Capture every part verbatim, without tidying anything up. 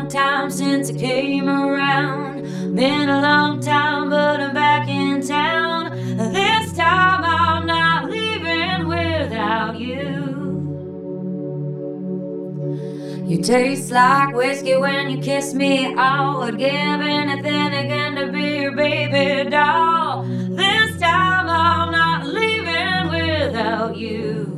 long time since I came around. Been a long time, but I'm back in town. This time I'm not leaving without you. You taste like whiskey when you kiss me. I would give anything again to be your baby doll. This time I'm not leaving without you.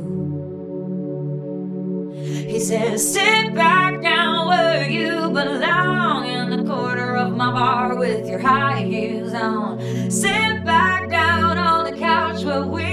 He says, sit back down where you belong, in the corner of my bar with your high heels on. Sit back down on the couch where we